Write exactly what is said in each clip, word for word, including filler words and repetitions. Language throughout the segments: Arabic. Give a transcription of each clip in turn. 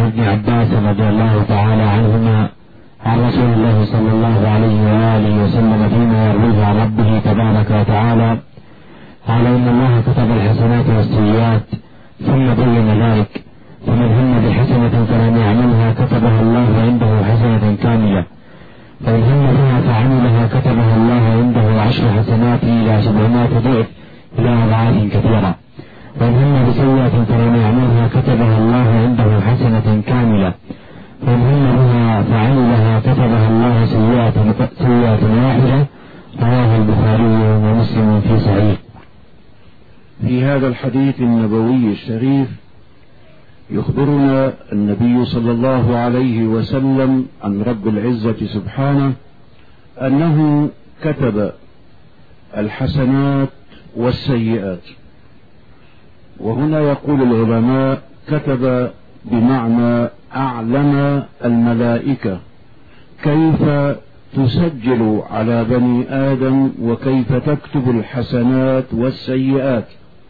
ابن عباس رضي الله تعالى عنهما عن رسول الله صلى الله عليه وآله وسلم فيما يرويه عن ربه تبارك وتعالى قال إن الله كتب الحسنات والسيئات ثم بين ذلك فمن هم بحسنة فلم يعملها كتبها الله عنده حسنة كاملة فإن هم بها فعملها كتبها الله عنده عشر حسنات إلى سبعمائة ضعف إلى أضعاف كثيرة وإن هم بسيئة فلم يعملها كتبها الله عنده حسنة كاملة وإن هم بها فعملها كتبها الله سيئة سيئة واحدة. رواه البخاري ومسلم في صحيح. في هذا الحديث النبوي الشريف يخبرنا النبي صلى الله عليه وسلم عن رب العزة سبحانه أنه كتب الحسنات والسيئات. وهنا يقول العلماء كتب بمعنى أعلم الملائكة كيف تسجل على بني آدم وكيف تكتب الحسنات والسيئات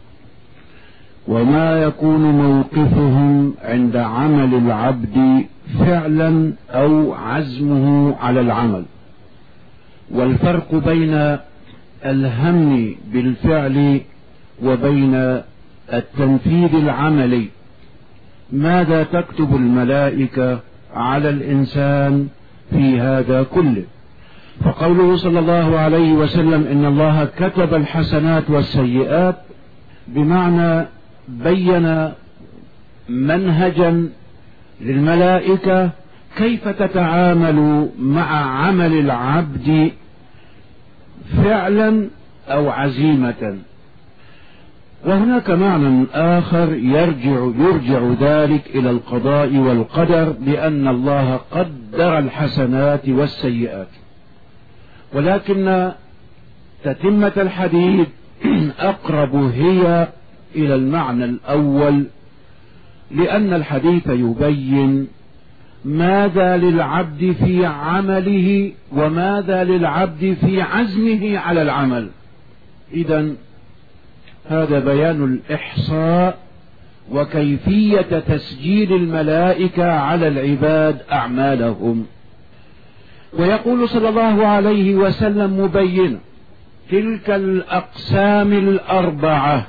وما يكون موقفهم عند عمل العبد فعلا أو عزمه على العمل، والفرق بين الهم بالفعل وبين التنفيذ العملي. ماذا تكتب الملائكة على الإنسان في هذا كله؟ فقوله صلى الله عليه وسلم إن الله كتب الحسنات والسيئات بمعنى بين منهجا للملائكة كيف تتعامل مع عمل العبد فعلا أو عزيمة. وهناك معنى آخر يرجع, يرجع ذلك إلى القضاء والقدر بأن الله قدر الحسنات والسيئات، ولكن تتمة الحديث أقرب هي إلى المعنى الأول، لأن الحديث يبين ماذا للعبد في عمله وماذا للعبد في عزمه على العمل. إذن هذا بيان الإحصاء وكيفية تسجيل الملائكة على العباد أعمالهم. ويقول صلى الله عليه وسلم مبينا تلك الأقسام الأربعة: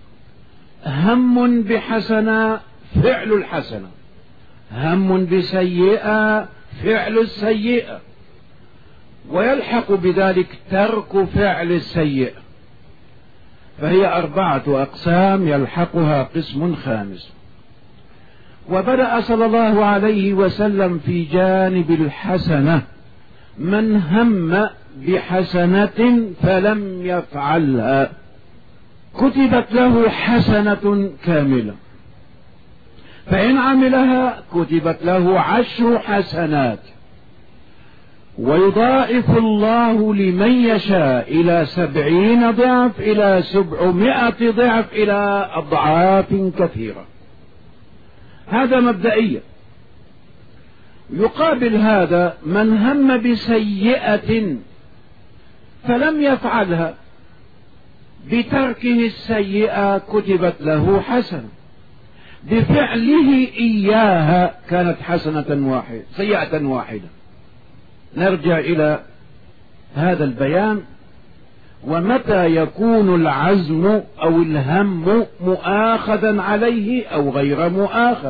هم بحسنة فعل الحسنة، هم بسيئة فعل السيئة، ويلحق بذلك ترك فعل السيئة، فهي أربعة أقسام يلحقها قسم خامس. وبدأ صلى الله عليه وسلم في جانب الحسنة: من هم بحسنة فلم يفعلها كتبت له حسنة كاملة، فإن عملها كتبت له عشر حسنات، ويضاعف الله لمن يشاء إلى سبعين ضعف إلى سبعمائة ضعف إلى أضعاف كثيرة. هذا مبدئيا. يقابل هذا من هم بسيئة فلم يفعلها، بتركه السيئة كتبت له حسنة، بفعله إياها كانت حسنة واحدة سيئة واحدة. نرجع إلى هذا البيان. ومتى يكون العزم أو الهم مؤاخذا عليه أو غير مؤاخذ؟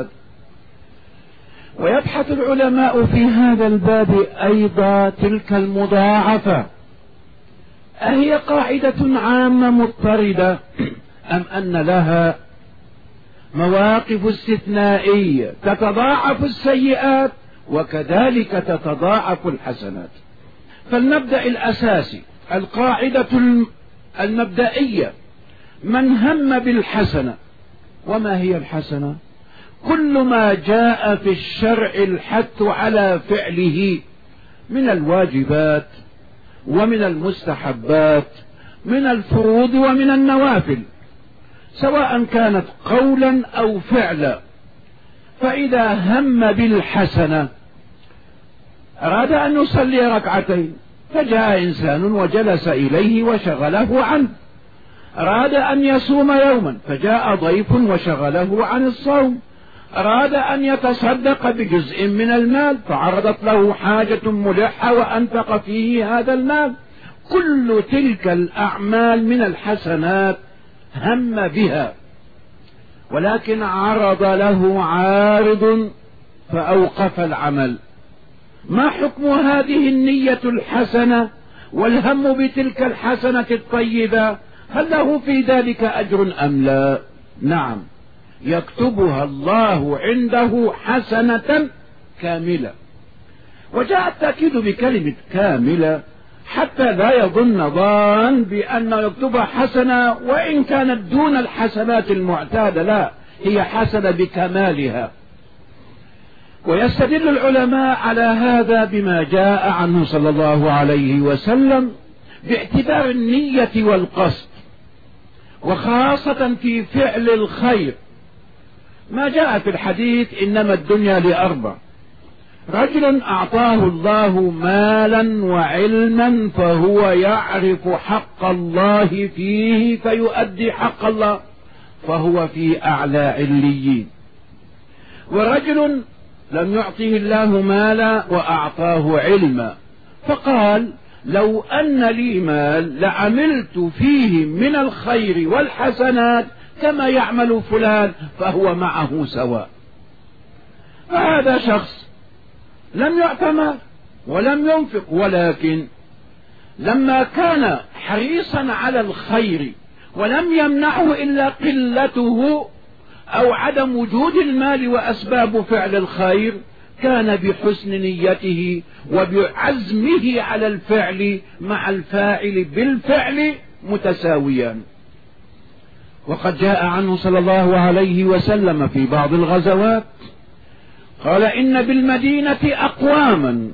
ويبحث العلماء في هذا الباب أيضا تلك المضاعفة، أهي قاعدة عامة مضطردة أم أن لها مواقف استثنائية تتضاعف السيئات وكذلك تتضاعف الحسنات؟ فالمبدأ الأساسي، القاعدة المبدئية: من هم بالحسنة. وما هي الحسنة؟ كل ما جاء في الشرع الحث على فعله من الواجبات ومن المستحبات، من الفروض ومن النوافل، سواء كانت قولا أو فعلا. فإذا هم بالحسنة أراد أن يصلي ركعتين، فجاء إنسان وجلس إليه وشغله عنه. أراد أن يصوم يوما، فجاء ضيف وشغله عن الصوم. أراد أن يتصدق بجزء من المال فعرضت له حاجة ملحة وأنفق فيه هذا المال. كل تلك الأعمال من الحسنات هم بها، ولكن عرض له عارض فأوقف العمل. ما حكم هذه النية الحسنة والهم بتلك الحسنة الطيبة؟ هل له في ذلك أجر أم لا؟ نعم، يكتبها الله عنده حسنة كاملة. وجاء التأكيد بكلمة كاملة حتى لا يظن ظان بأن يكتبها حسنة وإن كانت دون الحسنات المعتادة، لا، هي حسنة بكمالها. ويستدل العلماء على هذا بما جاء عنه صلى الله عليه وسلم باعتبار النية والقصد، وخاصة في فعل الخير. ما جاء في الحديث إنما الدنيا لأربع: رجل أعطاه الله مالا وعلما فهو يعرف حق الله فيه فيؤدي حق الله فهو في أعلى عليين. ورجل لم يعطه الله مالا وأعطاه علما فقال لو أن لي مال لعملت فيه من الخير والحسنات كما يعمل فلان فهو معه سواء. فهذا شخص لم يعط مال ولم ينفق، ولكن لما كان حريصا على الخير ولم يمنعه إلا قلته أو عدم وجود المال وأسباب فعل الخير، كان بحسن نيته وبعزمه على الفعل مع الفاعل بالفعل متساويان. وقد جاء عنه صلى الله عليه وسلم في بعض الغزوات قال إن بالمدينة أقواما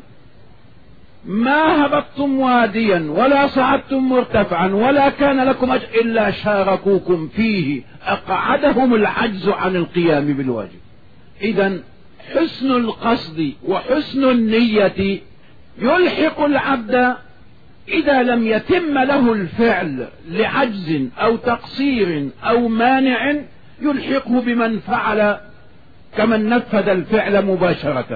ما هبطتم واديا ولا صعدتم مرتفعا ولا كان لكم أجر إلا شاركوكم فيه أقعدهم العجز عن القيام بالواجب. إذن حسن القصد وحسن النية يلحق العبد إذا لم يتم له الفعل لعجز أو تقصير أو مانع، يلحقه بمن فعل كمن نفذ الفعل مباشرة.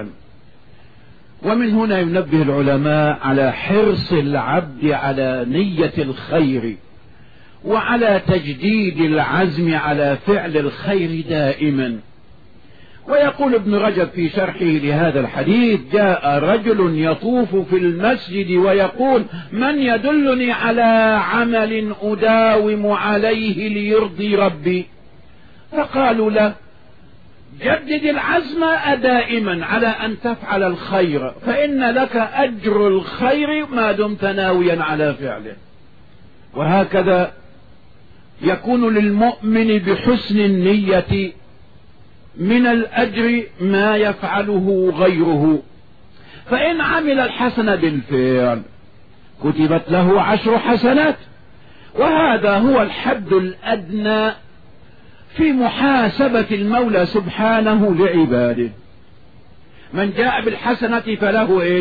ومن هنا ينبه العلماء على حرص العبد على نية الخير وعلى تجديد العزم على فعل الخير دائما. ويقول ابن رجب في شرحه لهذا الحديث: جاء رجل يطوف في المسجد ويقول من يدلني على عمل أداوم عليه ليرضي ربي؟ فقالوا له: جدد العزم دائما على أن تفعل الخير فإن لك أجر الخير ما دمت ناويا على فعله. وهكذا يكون للمؤمن بحسن النية من الأجر ما يفعله غيره، فإن عمل الحسنة بالفعل كتبت له عشر حسنات، وهذا هو الحد الأدنى في محاسبة المولى سبحانه لعباده. من جاء بالحسنة فله إيش؟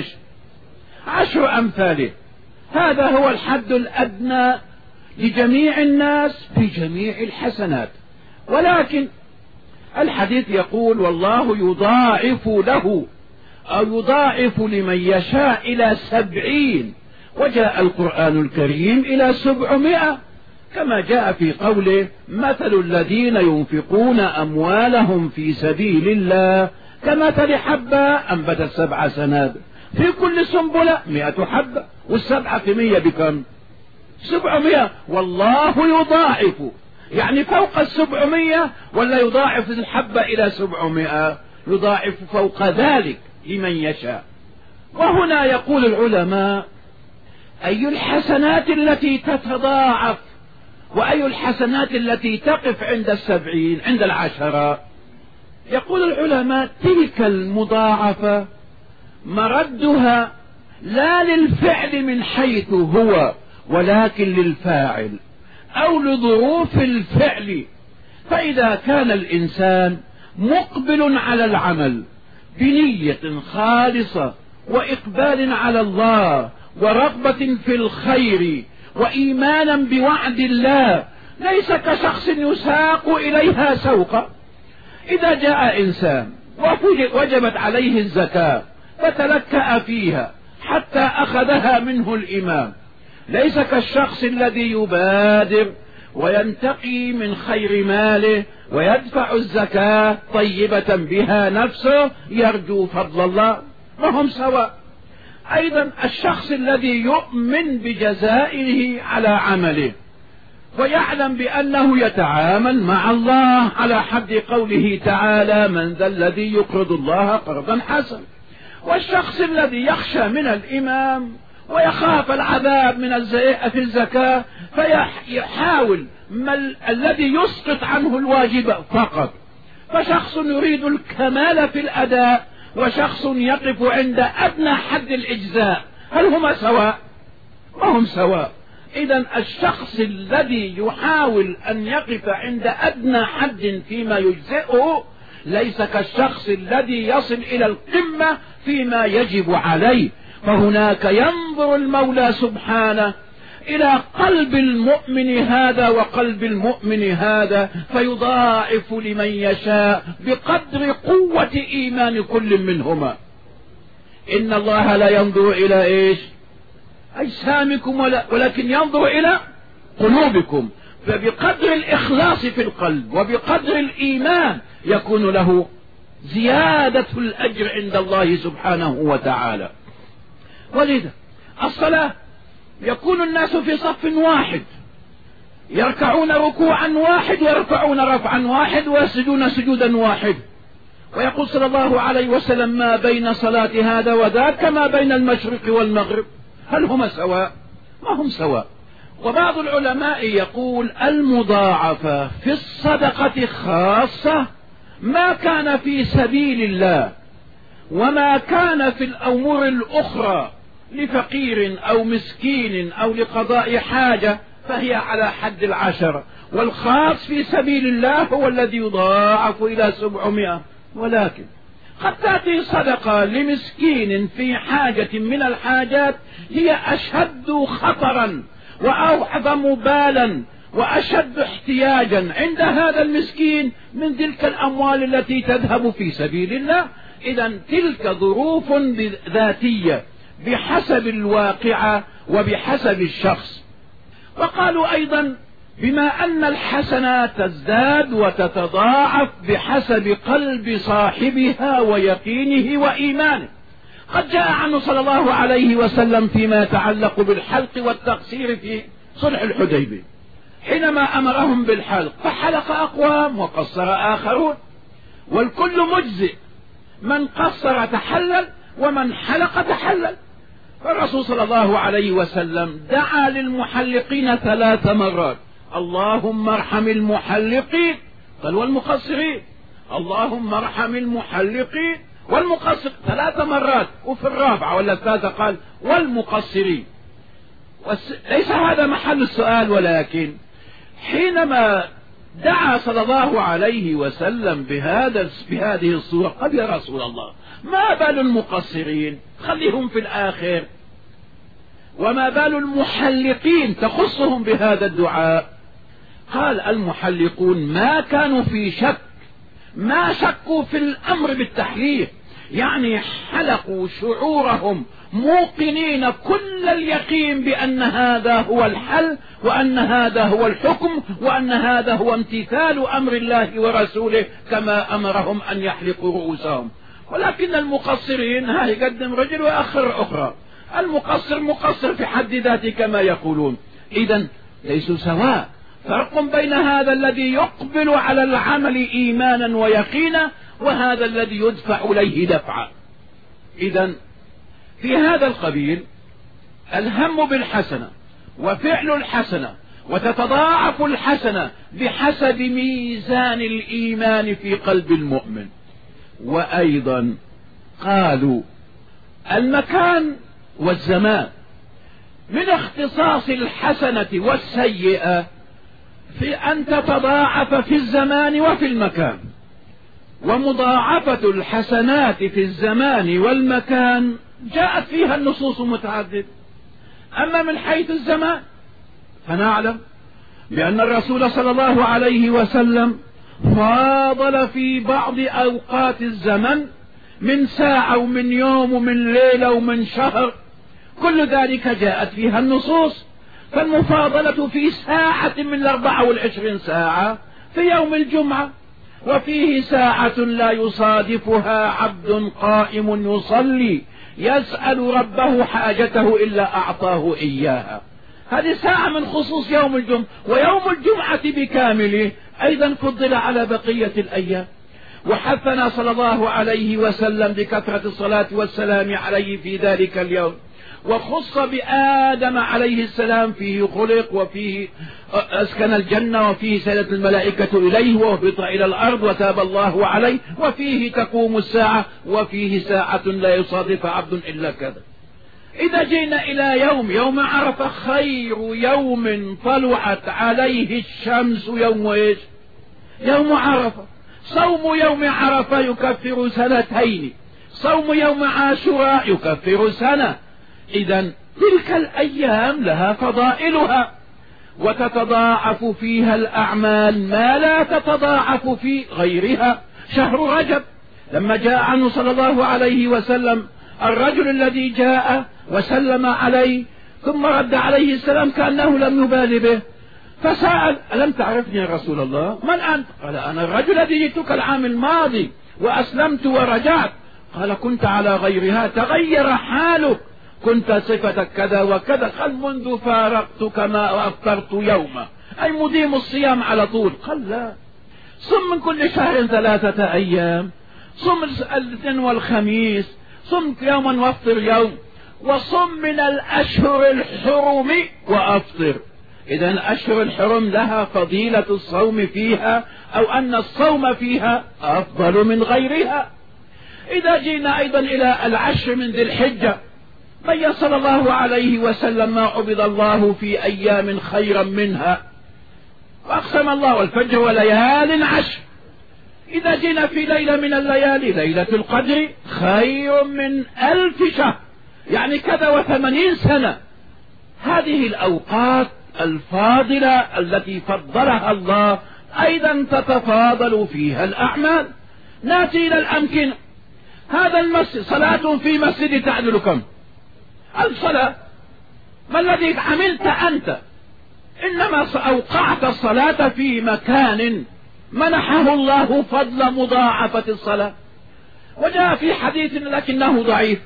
عشر أمثاله. هذا هو الحد الأدنى لجميع الناس في جميع الحسنات. ولكن الحديث يقول: والله يضاعف له أو يضاعف لمن يشاء إلى سبعين، وجاء القرآن الكريم إلى سبعمائة، كما جاء في قوله: مثل الذين ينفقون أموالهم في سبيل الله كمثل حبة أنبتت سبع سنابل في كل سنبلة مئة حبة، والسبعة في مية بكم؟ سبعمائة. والله يضاعف، يعني فوق السبعمائة، ولا يضاعف الحبة إلى سبعمائة؟ يضاعف فوق ذلك لمن يشاء. وهنا يقول العلماء: أي الحسنات التي تتضاعف وأي الحسنات التي تقف عند السبعين عند العشرة؟ يقول العلماء: تلك المضاعفة مردها لا للفعل من حيث هو ولكن للفاعل أو لظروف الفعل. فإذا كان الإنسان مقبل على العمل بنية خالصة وإقبال على الله ورغبة في الخير وإيمانا بوعد الله، ليس كشخص يساق إليها سوقا. إذا جاء إنسان وجبت عليه الزكاة فتلكأ فيها حتى أخذها منه الإمام، ليس كالشخص الذي يبادر وينتقي من خير ماله ويدفع الزكاة طيبة بها نفسه يرجو فضل الله، وهم سواء. أيضا الشخص الذي يؤمن بجزائه على عمله ويعلم بأنه يتعامل مع الله على حد قوله تعالى: من ذا الذي يقرض الله قرضا حسنا. والشخص الذي يخشى من الإمام ويخاف العذاب من في الزكاة فيحاول الذي يسقط عنه الواجب فقط. فشخص يريد الكمال في الأداء وشخص يقف عند أدنى حد الإجزاء، هل هما سواء؟ ما هم سواء. إذن الشخص الذي يحاول أن يقف عند أدنى حد فيما يجزئه ليس كالشخص الذي يصل إلى القمة فيما يجب عليه. فهناك ينظر المولى سبحانه إلى قلب المؤمن هذا وقلب المؤمن هذا فيضاعف لمن يشاء بقدر قوة إيمان كل منهما. إن الله لا ينظر إلى إيش؟ أجسامكم ولا ولكن ينظر إلى قلوبكم، فبقدر الإخلاص في القلب وبقدر الإيمان يكون له زيادة الأجر عند الله سبحانه وتعالى. ولذا الصلاة يكون الناس في صف واحد، يركعون ركوعا واحد ويرفعون رفعا واحد ويسجدون سجودا واحد. ويقول صلى الله عليه وسلم: ما بين صلاة هذا وذاك كما بين المشرق والمغرب. هل هما سواء؟ ما هم سواء. وبعض العلماء يقول: المضاعفة في الصدقة خاصة ما كان في سبيل الله، وما كان في الأمور الأخرى لفقير أو مسكين أو لقضاء حاجة فهي على حد العشر، والخاص في سبيل الله هو الذي يضاعف إلى سبعمائة. ولكن قد تأتي صدقة لمسكين في حاجة من الحاجات هي أشد خطرا وأعظم بالا وأشد احتياجا عند هذا المسكين من تلك الأموال التي تذهب في سبيل الله. إذن تلك ظروف ذاتية بحسب الواقعة وبحسب الشخص. وقالوا أيضا: بما أن الحسنات تزداد وتتضاعف بحسب قلب صاحبها ويقينه وإيمانه. قد جاء عنه صلى الله عليه وسلم فيما يتعلق بالحلق والتقصير في صلح الحديبية حينما أمرهم بالحلق فحلق أقوام وقصر آخرون، والكل مجزئ، من قصر تحلل ومن حلق تحلل. فالرسول صلى الله عليه وسلم دعا للمحلقين ثلاث مرات: اللهم ارحم المحلقين، قال والمقصرين، اللهم ارحم المحلقين والمقصر، ثلاث مرات. وفي الرابعة ولا الثالثة قال والمقصرين. ليس هذا محل السؤال، ولكن حينما دعا صلى الله عليه وسلم بهذا بهذه الصورة قال: يا رسول الله، ما بال المقصرين؟ خليهم في الآخر. وما بال المحلقين تخصهم بهذا الدعاء؟ قال: المحلقون ما كانوا في شك، ما شكوا في الأمر بالتحليق، يعني حلقوا شعورهم موقنين كل اليقين بأن هذا هو الحل وأن هذا هو الحكم وأن هذا هو امتثال أمر الله ورسوله كما أمرهم أن يحلقوا رؤوسهم. ولكن المقصرين ها يقدم رجل ويأخر أخرى، المقصر مقصر في حد ذاته كما يقولون. إذن ليسوا سواء، فرق بين هذا الذي يقبل على العمل إيمانا ويقينا وهذا الذي يدفع إليه دفعا. إذن في هذا القبيل الهم بالحسنة وفعل الحسنة وتتضاعف الحسنة بحسب ميزان الإيمان في قلب المؤمن. وأيضا قالوا المكان والزمان من اختصاص الحسنة والسيئة في أن تتضاعف في الزمان وفي المكان، ومضاعفة الحسنات في الزمان والمكان جاءت فيها النصوص متعددة. أما من حيث الزمان فنعلم بأن الرسول صلى الله عليه وسلم فاضل في بعض أوقات الزمن من ساعة ومن يوم ومن ليلة ومن شهر، كل ذلك جاءت فيها النصوص. فالمفاضلة في ساعة من الأربعة والعشرين ساعة في يوم الجمعة، وفيه ساعة لا يصادفها عبد قائم يصلي يسأل ربه حاجته إلا أعطاه إياها. هذه ساعة من خصوص يوم الجمعة، ويوم الجمعة بكامله أيضا فضل على بقية الأيام. وحثنا صلى الله عليه وسلم بكثرة الصلاة والسلام عليه في ذلك اليوم، وخص بآدم عليه السلام، فيه خلق وفيه أسكن الجنة وفيه سيدت الملائكة إليه وهبط إلى الأرض وتاب الله عليه، وفيه تقوم الساعة، وفيه ساعة لا يصادف عبد إلا كذا. إذا جينا إلى يوم يوم عرفة، خير يوم طلعت عليه الشمس يوم إيش؟ يوم عرفة. صوم يوم عرفة يكفر سنتين، صوم يوم عاشوراء يكفر سنة. إذا تلك الأيام لها فضائلها، وتتضاعف فيها الأعمال ما لا تتضاعف في غيرها. شهر رجب لما جاء عنه صلى الله عليه وسلم الرجل الذي جاء وسلم عليه ثم رد عليه السلام كأنه لم يبال به، فسأل: ألم تعرفني يا رسول الله؟ من أنت؟ قال: أنا الرجل الذي جئتك العام الماضي وأسلمت ورجعت. قال: كنت على غيرها، تغير حالك، كنت صفتك كذا وكذا. قال: منذ فارقتك ما أفطرت يوما، أي مديم الصيام على طول. قال: لا، صم من كل شهر ثلاثة أيام، صم الاثنين والخميس، صم يوما وافطر يوم، وصم من الأشهر الحرم وأفطر. إذا الأشهر الحرم لها فضيلة الصوم فيها، أو أن الصوم فيها أفضل من غيرها. إذا جينا أيضا إلى العشر من ذي الحجة، بين صلى الله عليه وسلم ما عبد الله في أيام خيرا منها، وأقسم الله والفجر وليال عشر. إذا جينا في ليلة من الليالي، ليلة القدر خير من ألف شهر، يعني كذا وثمانين سنة. هذه الأوقات الفاضلة التي فضلها الله أيضا تتفاضل فيها الأعمال. نأتي إلى الأمكنة. هذا المسجد، صلاة في مسجد تعدل كم؟ الصلاة. ما الذي عملت أنت؟ إنما أوقعت الصلاة في مكان منحه الله فضل مضاعفة الصلاة. وجاء في حديث لكنه ضعيف،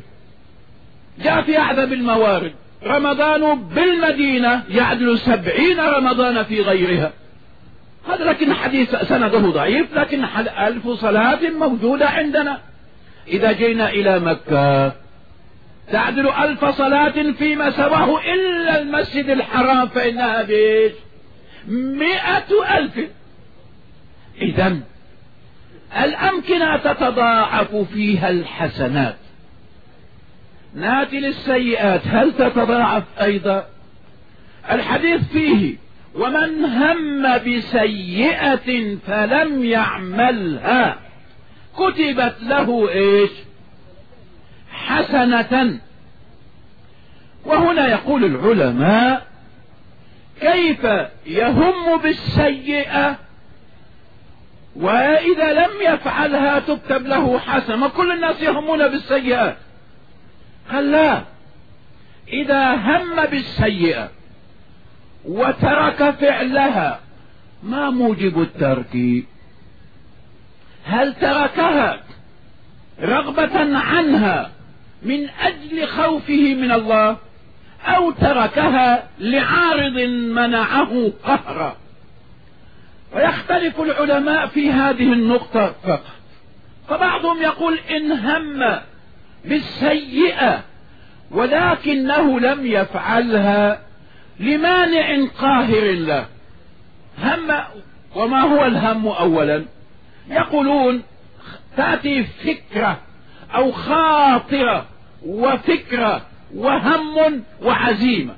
جاء في أعذب الموارد: رمضان بالمدينة يعدل سبعين رمضان في غيرها. هذا لكن حديث سنده ضعيف، لكن ألف صلاة موجودة عندنا. إذا جينا إلى مكة تعدل ألف صلاة فيما سواه إلا المسجد الحرام، فإنها بيش مئة ألف. إذا الأمكنة تتضاعف فيها الحسنات. ناتي للسيئات، هل تتضاعف أيضا؟ الحديث فيه: ومن هم بسيئة فلم يعملها كتبت له إيش؟ حسنة. وهنا يقول العلماء: كيف يهم بالسيئة وإذا لم يفعلها تكتب له حسنة؟ كل الناس يهمون بالسيئات. قال: لا، إذا هم بالسيئة وترك فعلها، ما موجب الترك؟ هل تركها رغبة عنها من أجل خوفه من الله، أو تركها لعارض منعه قهرا؟ ويختلف العلماء في هذه النقطة فقط. فبعضهم يقول: إن هم بالسيئة ولكنه لم يفعلها لمانع قاهر له. هم، وما هو الهم أولا؟ يقولون: تأتي فكرة أو خاطرة وفكرة وهم وعزيمة.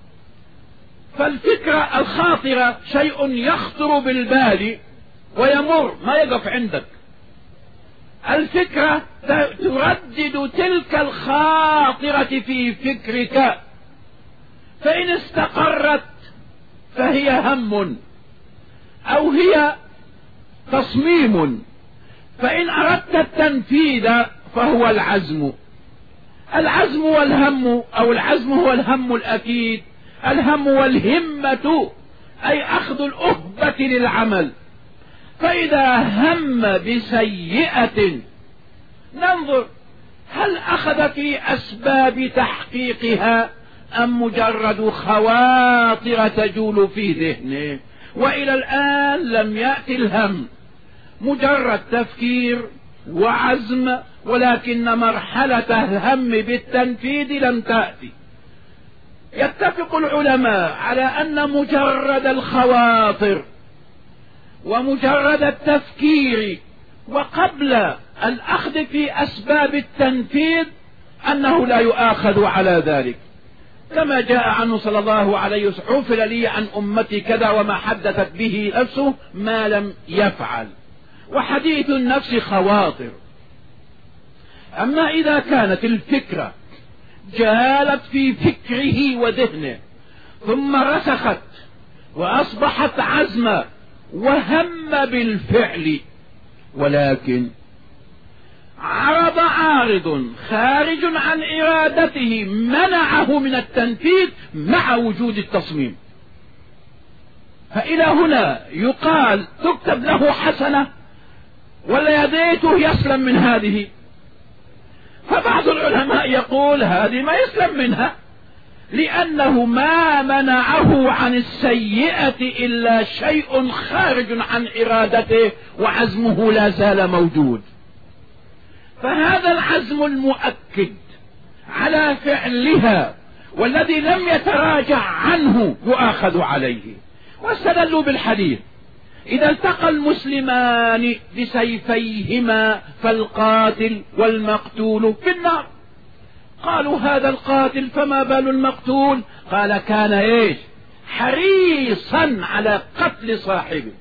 فالفكرة الخاطرة شيء يخطر بالبال ويمر، ما يقف عندك. الفكرة تردد تلك الخاطرة في فكرك، فإن استقرت فهي هم، أو هي تصميم، فإن أردت التنفيذ فهو العزم. العزم والهم، أو العزم هو الهم الأكيد، الهم والهمة أي أخذ الأهبة للعمل. فإذا هم بسيئة ننظر هل أخذ في أسباب تحقيقها أم مجرد خواطر تجول في ذهنه، وإلى الآن لم يأتي الهم، مجرد تفكير وعزم، ولكن مرحلة الهم بالتنفيذ لم تأتي. يتفق العلماء على أن مجرد الخواطر ومجرد التفكير وقبل الأخذ في أسباب التنفيذ أنه لا يؤاخذ على ذلك، كما جاء عنه صلى الله عليه وسلم: عفل لي عن أمتي كذا وما حدثت به نفسه ما لم يفعل. وحديث النفس خواطر. أما إذا كانت الفكرة جالت في فكره وذهنه ثم رسخت وأصبحت عزما وهم بالفعل، ولكن عرض عارض خارج عن إرادته منعه من التنفيذ مع وجود التصميم، فإلى هنا يقال تكتب له حسنة ولا يديته يسلم من هذه؟ فبعض العلماء يقول هذه ما يسلم منها، لأنه ما منعه عن السيئة إلا شيء خارج عن إرادته، وعزمه لا زال موجود. فهذا العزم المؤكد على فعلها والذي لم يتراجع عنه يؤاخذ عليه. واستدلوا بالحديث: إذا التقى المسلمان بسيفيهما فالقاتل والمقتول في النار. قالوا هذا القاتل فما بال المقتول؟ قال كان ايش؟ حريصا على قتل صاحبه.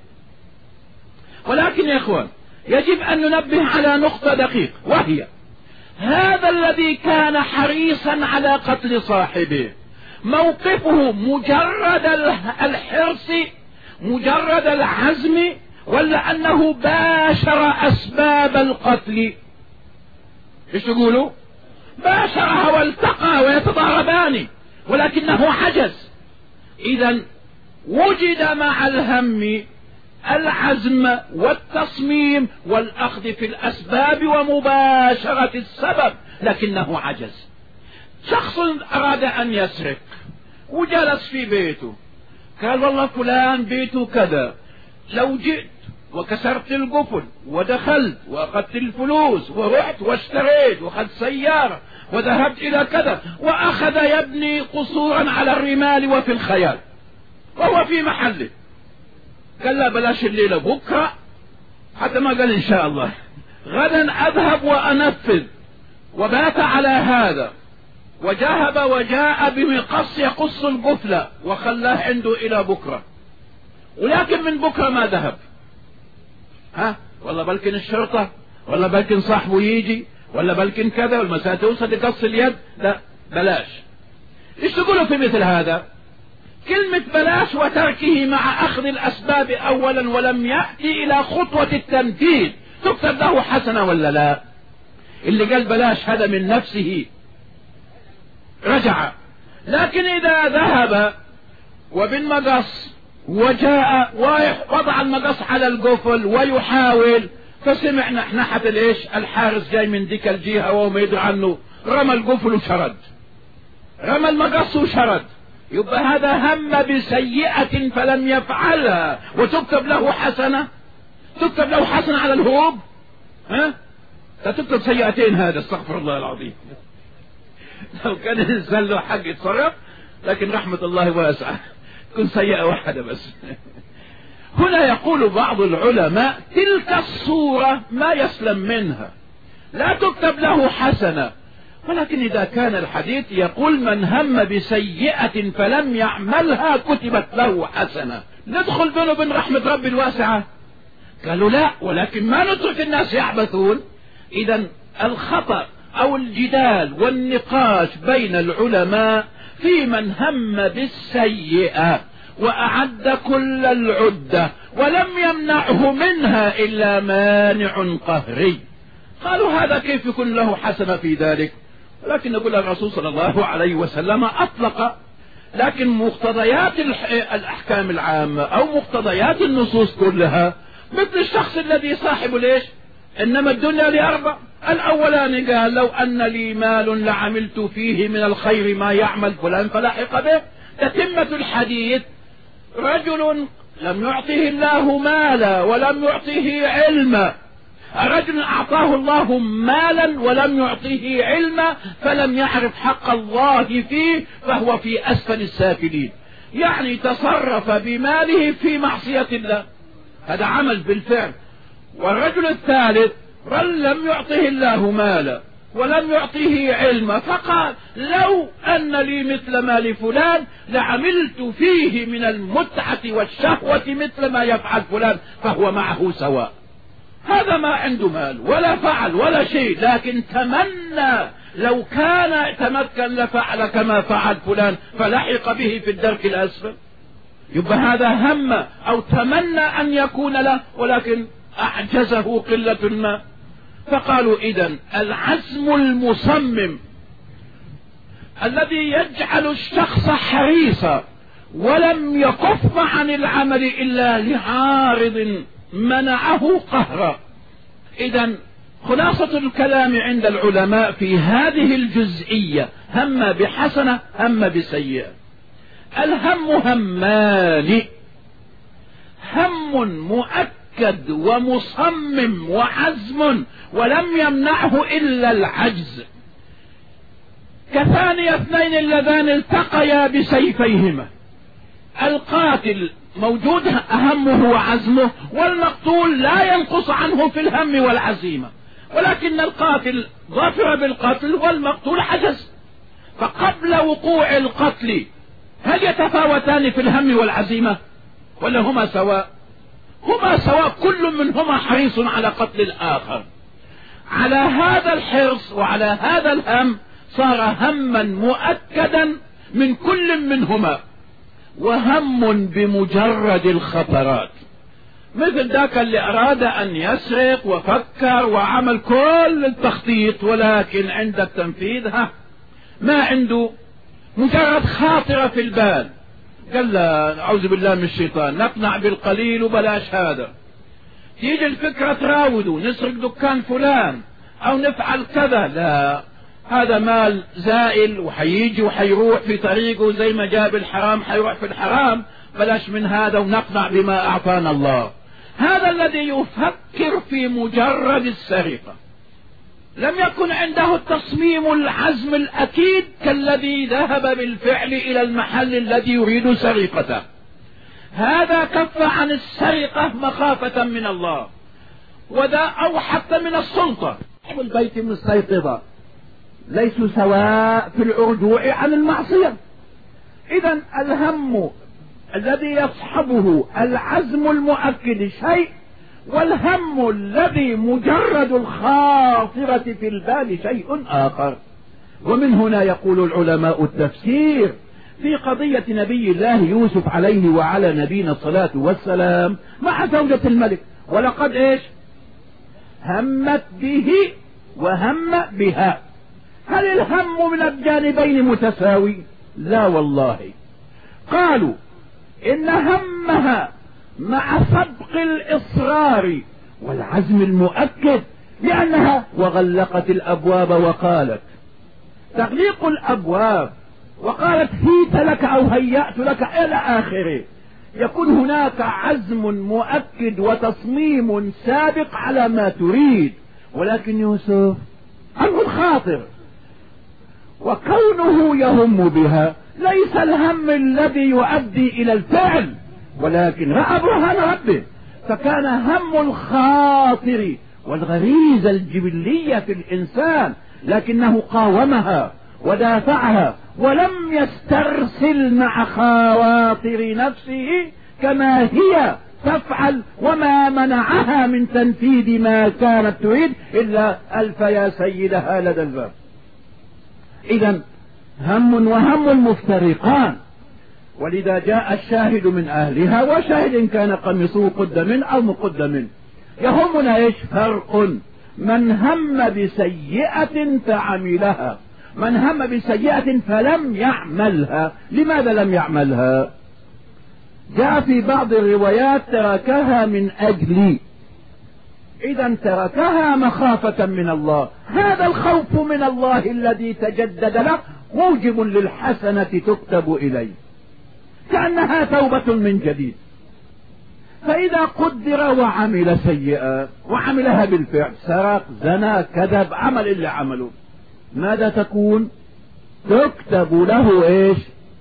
ولكن يا اخوان يجب ان ننبه على نقطة دقيقة، وهي هذا الذي كان حريصا على قتل صاحبه موقفه مجرد الحرص، مجرد العزم، ولا انه باشر اسباب القتل؟ ايش تقولوا؟ باشرها والتقى ويتضاربان، ولكنه عجز. اذا وجد مع الهم العزم والتصميم والاخذ في الاسباب ومباشرة السبب، لكنه عجز. شخص اراد ان يسرق وجلس في بيته، قال والله فلان بيته كذا، لو جئت وكسرت القفل ودخلت واخذت الفلوس ورحت واشتريت واخذت سيارة وذهبت الى كذا، واخذ يبني قصورا على الرمال وفي الخيال وهو في محله، قال لا بلاش الليلة، بكرة حتى ما قال ان شاء الله غدا اذهب وانفذ، وبات على هذا وجاهب وجاء بمقص يقص القفلة وخلاه عنده الى بكرة، ولكن من بكرة ما ذهب. ها والله بلكن الشرطة، ولا بلكن صاحبه يجي، ولا بلكن كذا، والمساء توصل لقص اليد، لا بلاش. ايش تقولوا في مثل هذا؟ كلمة بلاش وتركه مع اخذ الاسباب اولا ولم يأتي الى خطوة التنفيذ تكتب له حسنة ولا لا؟ اللي قال بلاش هذا من نفسه رجع، لكن اذا ذهب وبالمقص وجاء ووضع المقص على القفل ويحاول، فسمع نحنحة الايش؟ الحارس جاي من ذيك الجهة وهو ما يدري عنه، رمى القفل وشرد، رمى المقص وشرد، يبقى هذا هم بسيئة فلم يفعلها وتكتب له حسنة؟ تكتب له حسنة على الهروب؟ ها؟ ستكتب سيئتين هذا، استغفر الله العظيم. لو كان الإنسان له حق يتصرف، لكن رحمة الله واسعة، كن سيئة واحدة بس. هنا يقول بعض العلماء تلك الصورة ما يسلم منها، لا تكتب له حسنة، ولكن إذا كان الحديث يقول من هم بسيئة فلم يعملها كتبت له حسنة، ندخل بينه وبين رحمة رب الواسعة؟ قالوا لا، ولكن ما نترك الناس يعبثون. إذا الخطأ أو الجدال والنقاش بين العلماء في من هم بالسيئة وأعد كل العدة ولم يمنعه منها إلا مانع قهري. قالوا هذا كيف يكون له حسنة في ذلك؟ لكن نقول الرسول صلى الله عليه وسلم أطلق، لكن مقتضيات الأحكام العامة أو مقتضيات النصوص كلها مثل الشخص الذي صاحب ليش إنما الدنيا لأربع. الأولان قال لو أن لي مال لعملت فيه من الخير ما يعمل فلان فلاحق به. تتمة الحديث رجل لم يعطه الله مالا ولم يعطه علما، رجل أعطاه الله مالا ولم يعطه علما فلم يعرف حق الله فيه فهو في أسفل السافلين، يعني تصرف بماله في معصية الله، هذا عمل بالفعل. والرجل الثالث رجل لم يعطه الله مالا ولم يعطه علما فقال لو أن لي مثل مال فلان لعملت فيه من المتعة والشهوة مثل ما يفعل فلان فهو معه سواء. هذا ما عنده مال ولا فعل ولا شيء، لكن تمنى لو كان تمكن لفعل كما فعل فلان فلحق به في الدرك الأسفل. يبقى هذا هم أو تمنى أن يكون له ولكن أعجزه قلة الماء. فقالوا إذن العزم المصمم الذي يجعل الشخص حريصا ولم يكف عن العمل إلا لعارض منعه قهرا. إذن خلاصة الكلام عند العلماء في هذه الجزئية هم بحسنة هم بسيئة. الهم همان، هم مؤكد ومصمم وعزم ولم يمنعه إلا العجز، كثاني اثنين اللذان التقيا بسيفيهما. القاتل موجود همه وعزمه والمقتول لا ينقص عنه في الهم والعزيمة، ولكن القاتل ظفر بالقتل والمقتول عجز. فقبل وقوع القتل هل يتفاوتان في الهم والعزيمة ولا هما سواء؟ هما سواء، كل منهما حريص على قتل الآخر. على هذا الحرص وعلى هذا الهم صار هما مؤكدا من كل منهما، وهم بمجرد الخطرات، مثل ذاك اللي أراد أن يسرق وفكر وعمل كل التخطيط ولكن عند التنفيذ ها ما عنده مجرد خاطرة في البال، قال لا أعوذ بالله من الشيطان نقنع بالقليل وبلاش هذا. تيجي الفكرة تراوده نسرق دكان فلان أو نفعل كذا، لا هذا مال زائل وحيجي وحيروح في طريقه زي ما جاب الحرام حيروح في الحرام، بلاش من هذا ونقنع بما أعطانا الله. هذا الذي يفكر في مجرد السرقة لم يكن عنده التصميم العزم الأكيد كالذي ذهب بالفعل إلى المحل الذي يريد سرقته. هذا كف عن السرقة مخافة من الله وذا أو حتى من السلطة. البيت من السيطرة ليسوا سواء في الرجوع عن المعصية. إذن الهم الذي يصحبه العزم المؤكد شيء، والهم الذي مجرد الخاطرة في البال شيء آخر. ومن هنا يقول العلماء التفسير في قضية نبي الله يوسف عليه وعلى نبينا الصلاة والسلام مع زوجة الملك، ولقد إيش همت به وهم بها. هل الهم من الجانبين متساوي؟ لا والله. قالوا إن همها مع سبق الإصرار والعزم المؤكد، لأنها وغلقت الأبواب وقالت تغليق الأبواب وقالت هيت لك أو هيأت لك إلى آخره، يكون هناك عزم مؤكد وتصميم سابق على ما تريد. ولكن يوسف عنه الخاطر، وكونه يهم بها ليس الهم الذي يؤدي إلى الفعل، ولكن رأى برهان ربه، فكان هم الخاطر والغريزة الجبلية في الإنسان، لكنه قاومها ودافعها ولم يسترسل مع خواطر نفسه كما هي تفعل، وما منعها من تنفيذ ما كانت تريد إلا ألف يا سيدها لدى الباب. إذن هم وهم مفترقان، ولذا جاء الشاهد من أهلها وشاهد كان قميصه قد من أو مقد من. يهمنا إيش؟ فرق من هم بسيئة فعملها، من هم بسيئة فلم يعملها. لماذا لم يعملها؟ جاء في بعض الروايات تركها من أجلي، إذا تركها مخافة من الله. هذا الخوف من الله الذي تجدد له موجب للحسنة تكتب إليه، كأنها توبة من جديد. فإذا قدر وعمل سيئة وعملها بالفعل، سرق، زنى، كذب، عمل اللي عمله، ماذا تكون؟ تكتب له إيش؟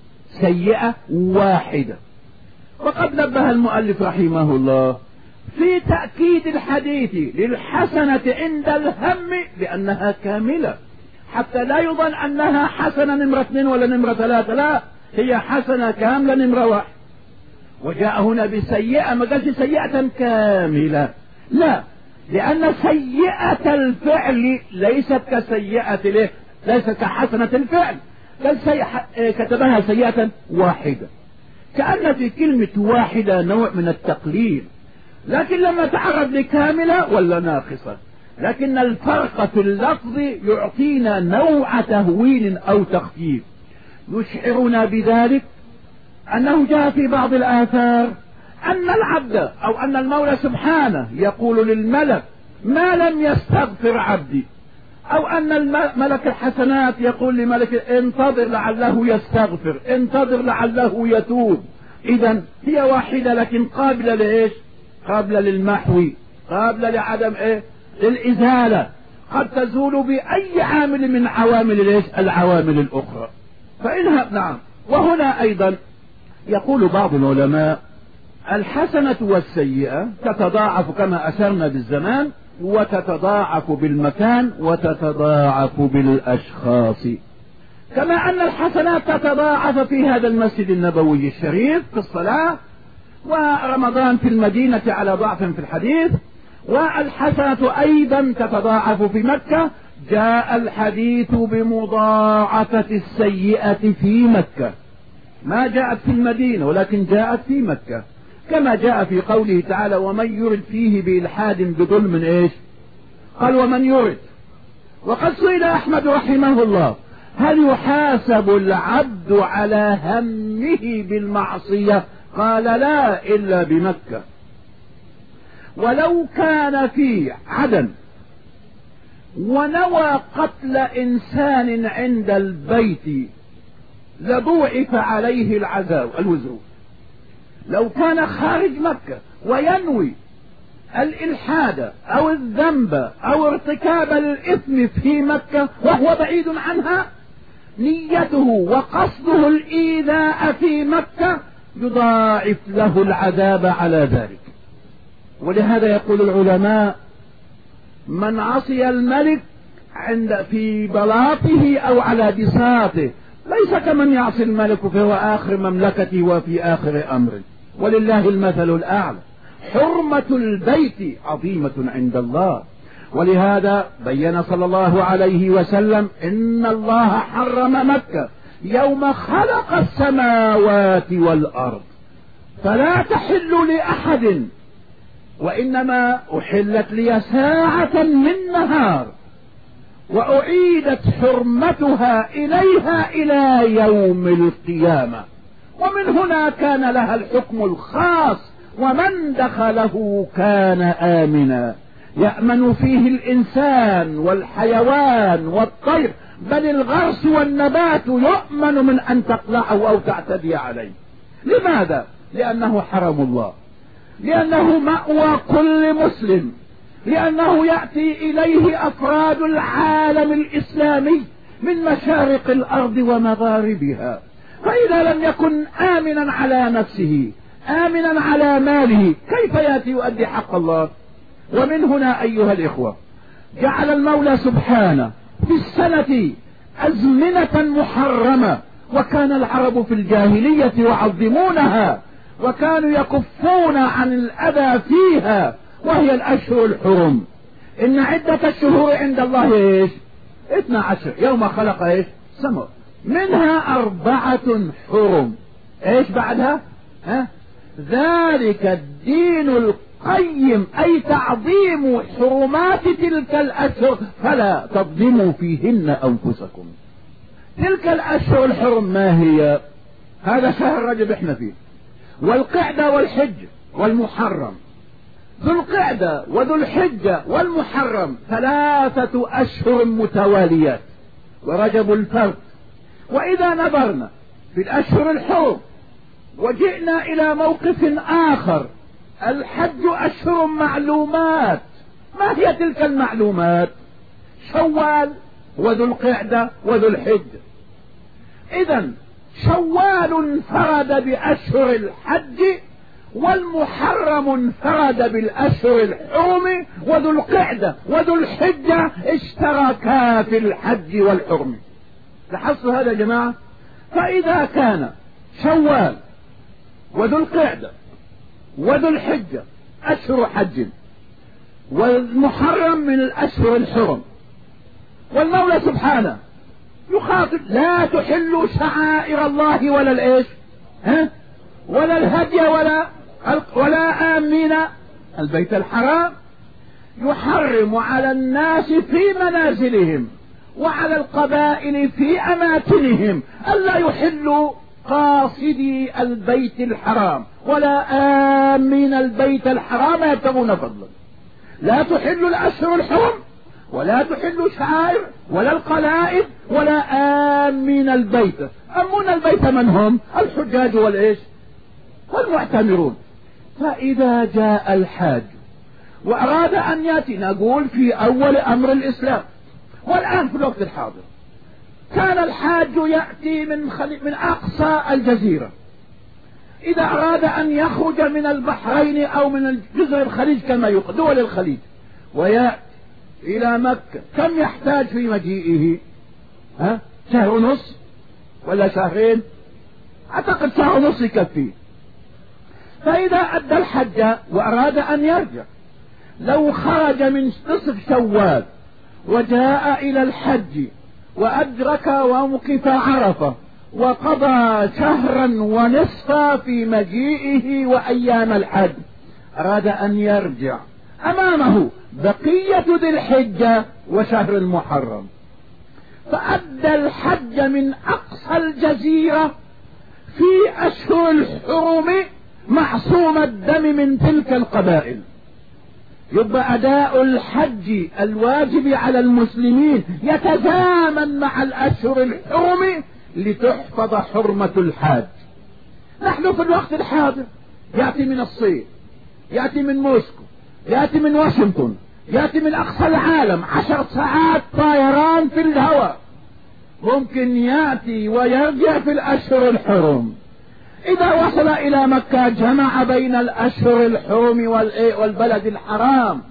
سيئة واحدة. وقد نبه المؤلف رحمه الله في تأكيد الحديث للحسنة عند الهم بأنها كاملة، حتى لا يظن أنها حسنة نمرة اثنين ولا نمرة ثلاثة، لا، هي حسنة كاملة نمرة واحد. وجاء هنا بسيئة، ما قالش سيئة كاملة، لا، لأن سيئة الفعل ليست كسيئة له، ليست كحسنة الفعل، بل كتبها سيئة واحدة، كأن في كلمة واحدة نوع من التقليل، لكن لما تعرض لكاملة ولا ناقصة. لكن الفرق في اللفظ يعطينا نوع تهوين أو تخفيف، يشعرنا بذلك أنه جاء في بعض الآثار أن العبد أو أن المولى سبحانه يقول للملك ما لم يستغفر عبدي، أو أن الملك الحسنات يقول لملك انتظر لعله يستغفر، انتظر لعله يتوب. إذن هي واحدة لكن قابلة لإيش؟ قابلة للمحو، قابلة لعدم إيه؟ للإزالة، قد تزول بأي عامل من عوامل الإيش؟ العوامل الأخرى. فإنها نعم. وهنا أيضا يقول بعض العلماء الحسنة والسيئة تتضاعف كما أشرنا بالزمان، وتتضاعف بالمكان، وتتضاعف بالأشخاص، كما أن الحسنات تتضاعف في هذا المسجد النبوي الشريف في الصلاة، ورمضان في المدينة على ضعف في الحديث، والحسنة أيضا تتضاعف في مكة. جاء الحديث بمضاعفة السيئة في مكة، ما جاءت في المدينة ولكن جاءت في مكة، كما جاء في قوله تعالى ومن يرد فيه بإلحاد بظلم إيش؟ قال ومن يرد. وقد سئل أحمد رحمه الله هل يحاسب العبد على همه بالمعصية؟ قال لا، إلا بمكة. ولو كان في عدن ونوى قتل إنسان عند البيت لضوعف عليه العذاب الوزر. لو كان خارج مكة وينوي الإلحاد أو الذنب أو ارتكاب الإثم في مكة وهو بعيد عنها، نيته وقصده الإيذاء في مكة يضاعف له العذاب على ذلك. ولهذا يقول العلماء من عصي الملك عند في بلاطه أو على بساطه ليس كمن يعصي الملك فهو آخر مملكته وفي آخر أمره، ولله المثل الأعلى. حرمة البيت عظيمة عند الله، ولهذا بين صلى الله عليه وسلم إن الله حرم مكة يوم خلق السماوات والأرض، فلا تحل لأحد، وإنما أحلت لي ساعة من نهار، وأعيدت حرمتها إليها إلى يوم القيامة. ومن هنا كان لها الحكم الخاص، ومن دخله كان آمنا، يأمن فيه الإنسان والحيوان والطير، بل الغرس والنبات يؤمن من أن تقلعه أو تعتدي عليه. لماذا؟ لأنه حرم الله، لأنه مأوى كل مسلم، لأنه يأتي إليه أفراد العالم الإسلامي من مشارق الأرض ومغاربها. فإذا لم يكن آمنا على نفسه آمنا على ماله كيف يأتي يؤدي حق الله؟ ومن هنا أيها الإخوة جعل المولى سبحانه في السنة أزمنة محرمة، وكان العرب في الجاهلية يعظمونها وكانوا يكفون عن الأذى فيها، وهي الأشهر الحرم. إن عدة الشهور عند الله إيش؟ اثنا عشر يوم خلق إيش؟ سماء، منها أربعة حرم. ايش بعدها؟ ها؟ ذلك الدين القيم، اي تعظيم حرمات تلك الاشهر فلا تظلموا فيهن انفسكم. تلك الاشهر الحرم ما هي؟ هذا شهر رجب احنا فيه، والقعدة والحج والمحرم. ذو القعدة وذو الحجة والمحرم ثلاثة اشهر متواليات، ورجب الفرد. واذا نظرنا في الاشهر الحرم وجئنا الى موقف اخر، الحج اشهر معلومات. ما هي تلك المعلومات؟ شوال وذو القعدة وذو الحجة. اذا شوال انفرد باشهر الحج، والمحرم انفرد بالاشهر الحرم، وذو القعدة وذو الحجة اشتركا في الحج والحرم. لاحظتوا هذا يا جماعة؟ فاذا كان شوال وذو القعدة وذو الحجة اشهر حج، والمحرم من الاشهر الحرم، والمولى سبحانه يخاطب لا تحلوا شعائر الله ولا الايش ها ولا الهدي ولا ولا آمين البيت الحرام، يحرم على الناس في منازلهم وعلى القبائل في اماكنهم الا يحلوا قاصدي البيت الحرام ولا آمين البيت الحرام يبتغون فضلا. لا تحلوا الاشهر الحرم، ولا تحلوا شعائر ولا القلائد ولا آمين البيت. أمون البيت من هم؟ الحجاج والايش والمعتمرون. فإذا جاء الحاج وأراد أن يأتي، نقول في أول أمر الإسلام والآن في الوقت الحاضر، كان الحاج يأتي من, خلي... من أقصى الجزيرة. إذا أراد أن يخرج من البحرين أو من جزر الخليج كما يقول دول الخليج ويأتي إلى مكة، كم يحتاج في مجيئه؟ ها؟ شهر ونص ولا شهرين؟ أعتقد شهر ونص يكفيه. فإذا أدى الحج وأراد أن يرجع، لو خرج من نصف شوال وجاء إلى الحج وأدرك ومكث عرفة وقضى شهرا ونصفا في مجيئه وأيام الحج، أراد أن يرجع، أمامه بقية ذي الحجة وشهر المحرم، فأدى الحج من أقصى الجزيرة في أشهر الحرم معصوم الدم من تلك القبائل. يبقى أداء الحج الواجب على المسلمين يتزامن مع الأشهر الحرم لتحفظ حرمة الحاج. نحن في الوقت الحاضر يأتي من الصين، يأتي من موسكو، يأتي من واشنطن، يأتي من أقصى العالم، عشر ساعات طيران في الهواء، ممكن يأتي ويرجع في الأشهر الحرم. إذا وصل إلى مكة جمع بين الأشهر الحرم والبلد الحرام،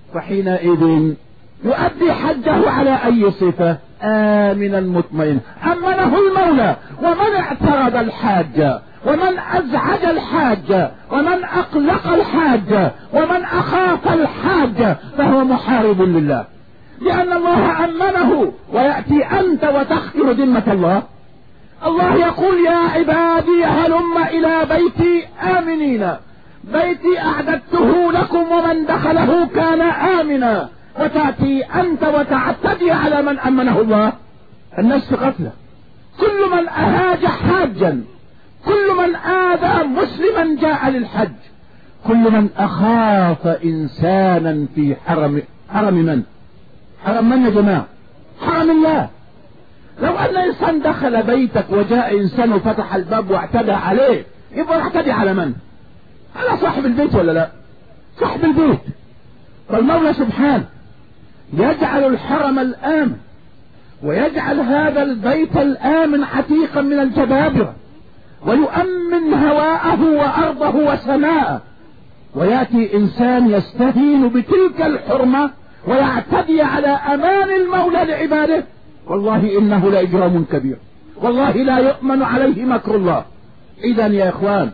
فحينئذ يؤدي حجه على أي صفة؟ آمنا مطمئنا، أمنه المولى. ومن اعترض الحاج ومن أزعج الحاج ومن أقلق الحاج ومن أخاف الحاج فهو محارب لله، لأن الله أمنه. ويأتي أنت وتخفر ذمة الله. الله يقول يا عبادي هلم إلى بيتي آمنين، بيتي أعددته لكم ومن دخله كان آمنا، وتأتي أنت وتعتدي على من أمنه الله. الناس قتله، كل من أهاج حاجا، كل من آذى مسلما جاء للحج، كل من أخاف إنسانا في حرم حرم من؟ حرم من يا جماعة؟ حرم الله. لو أن إنسان دخل بيتك وجاء إنسان وفتح الباب واعتدى عليه، يبقى اعتدي على من؟ على صاحب البيت ولا لا؟ صاحب البيت. فالمولى سبحانه يجعل الحرم الآمن ويجعل هذا البيت الآمن عتيقا من الجبابرة، ويؤمن هواءه وأرضه وسماءه، ويأتي إنسان يستهين بتلك الحرمة ويعتدي على أمان المولى لعباده، والله إنه لإجرام كبير، والله لا يؤمن عليه مكر الله. إذا يا إخوان،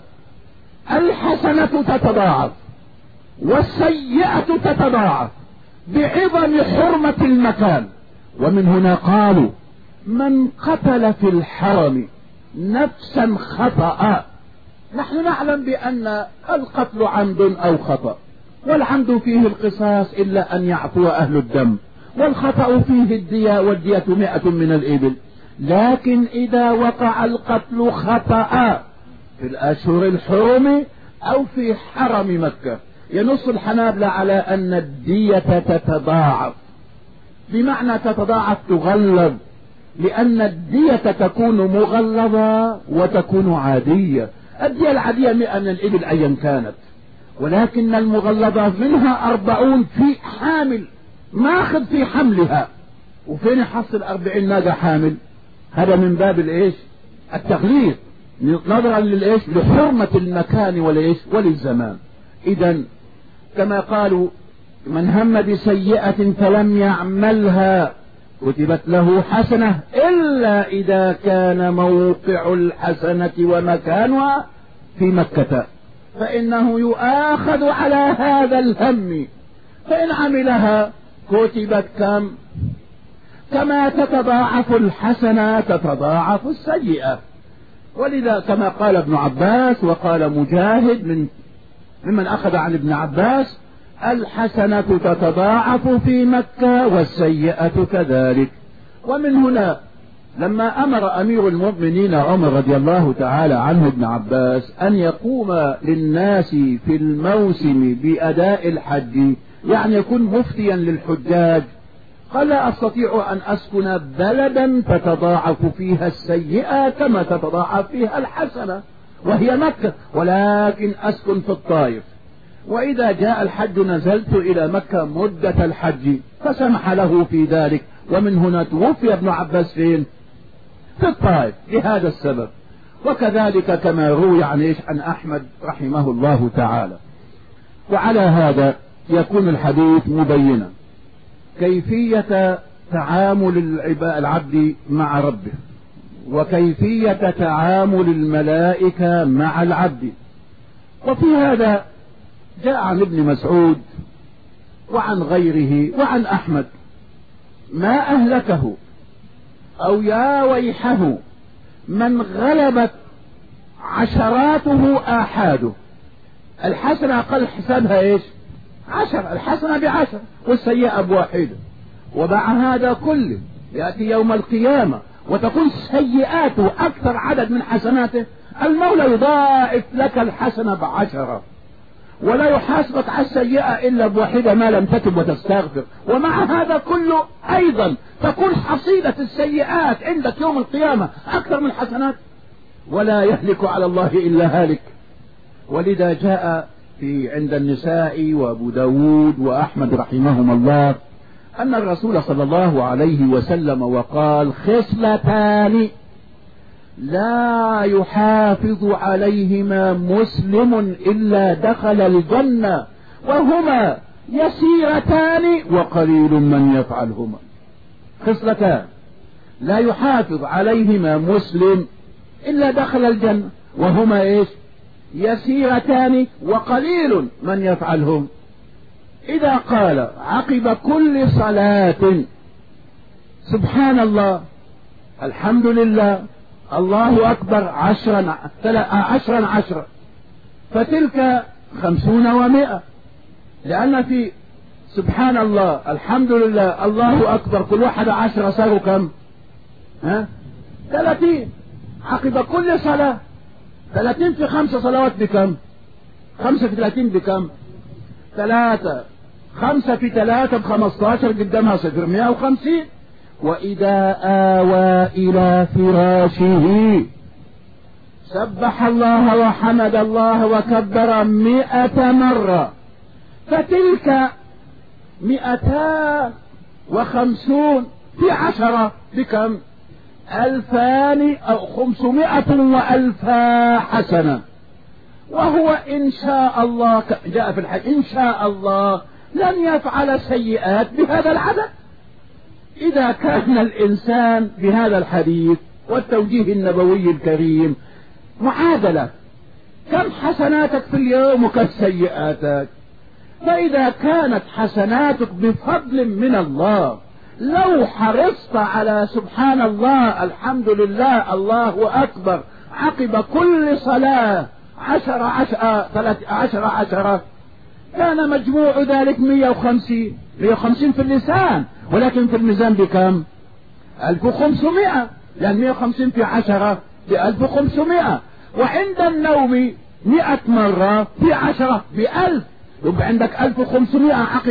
الحسنة تتضاعف والسيئة تتضاعف بعظم حرمة المكان. ومن هنا قالوا من قتل في الحرم نفسا خطأ. نحن نعلم بأن القتل عمد أو خطأ، والعمد فيه القصاص إلا أن يعفو أهل الدم، والخطأ فيه الدية، والدية مئة من الإبل. لكن إذا وقع القتل خطأ في الأشهر الحرم أو في حرم مكة، ينص الحنابلة على أن الدية تتضاعف، بمعنى تتضاعف تغلظ، لأن الدية تكون مغلظة وتكون عادية. الدية العادية مئة من الإبل أيا كانت، ولكن المغلظة منها أربعون في حامل ماخذ في حملها، وفين يحصل أربعين ناقة حامل؟ هذا من باب الإيش؟ التغليظ، نظرا للإيش؟ لحرمة المكان والإيش؟ وللزمان. إذا كما قالوا من هم بسيئة فلم يعملها كتبت له حسنة إلا إذا كان موقع الحسنة ومكانها في مكة، فإنه يؤاخذ على هذا الهم، فإن عملها كتبت كم؟ كما تتضاعف الحسنة تتضاعف السيئة. ولذا كما قال ابن عباس وقال مجاهد من ممن أخذ عن ابن عباس: الحسنة تتضاعف في مكة والسيئة كذلك. ومن هنا لما أمر أمير المؤمنين عمر رضي الله تعالى عنه ابن عباس أن يقوم للناس في الموسم بأداء الحج، يعني يكون مفتيا للحجاج، قال: لا أستطيع أن أسكن بلدا تتضاعف فيها السيئة كما تتضاعف فيها الحسنة وهي مكة، ولكن أسكن في الطائف، وإذا جاء الحج نزلت إلى مكة مدة الحج، فسمح له في ذلك. ومن هنا توفي ابن عباس فين؟ في الطائف لهذا السبب. وكذلك كما روي عن إيش؟ عن أحمد رحمه الله تعالى. وعلى هذا يكون الحديث مبينا كيفية تعامل العبد مع ربه، وكيفية تعامل الملائكة مع العبد. وفي هذا جاء عن ابن مسعود وعن غيره وعن أحمد: ما أهلكه أو يا ويحه من غلبت عشراته آحاده. الحسنة أقل حسابها إيش؟ عشر، الحسنة بعشر والسيئة بواحدة. ومع هذا كله يأتي يوم القيامة وتكون سيئاته أكثر عدد من حسناته، المولى يضاعف لك الحسنة بعشرة، ولا يحاسبك على السيئة إلا بواحدة ما لم تتب وتستغفر. ومع هذا كله أيضا تكون حصيلة السيئات عندك يوم القيامة أكثر من الحسنات، ولا يهلك على الله إلا هالك. ولذا جاء في عند النساء وأبو داود وأحمد رحمهم الله أن الرسول صلى الله عليه وسلم وقال: خصلتان لا يحافظ عليهما مسلم إلا دخل الجنة، وهما يسيرتان وقليل من يفعلهما. خصلتان لا يحافظ عليهما مسلم إلا دخل الجنة، وهما إيش؟ يسيرتان وقليل من يفعلهم. إذا قال عقب كل صلاة سبحان الله، الحمد لله، الله أكبر عشرا عشرا عشرا، فتلك خمسون ومئة، لأن في سبحان الله الحمد لله الله أكبر كل واحد عشرة صاروا كم؟ ها؟ ثلاثين. عقب كل صلاة ثلاثين في خمسة صلوات بكم؟ خمسة في ثلاثين بكم؟ ثلاثة. خمسة في ثلاثة بخمستاشر، قدامها صفر، مئة وخمسين. وإذا آوى إلى فراشه سبح الله وحمد الله وكبر مئة مرة، فتلك مئتان وخمسون في عشرة بكم؟ ألفان أو خمسمائة وألفا حسنة. وهو إن شاء الله جاء في الحديث إن شاء الله لن يفعل سيئات بهذا العدد. إذا كان الإنسان بهذا الحديث والتوجيه النبوي الكريم معادلة، كم حسناتك في اليوم وكم سيئاتك؟ فإذا كانت حسناتك بفضل من الله لو حرصت على سبحان الله الحمد لله الله أكبر عقب كل صلاة عشر عشر ثلاث عشر عشرة كان مجموع ذلك مية وخمسين مية وخمسين في اللسان، ولكن في الميزان بكم؟ ألف وخمسمائة، يعني مية وخمسين في عشرة بألف وخمسمائة. وعند النوم مئة مرة في عشرة بألف، يبقى عندك ألف وخمسمائة عقب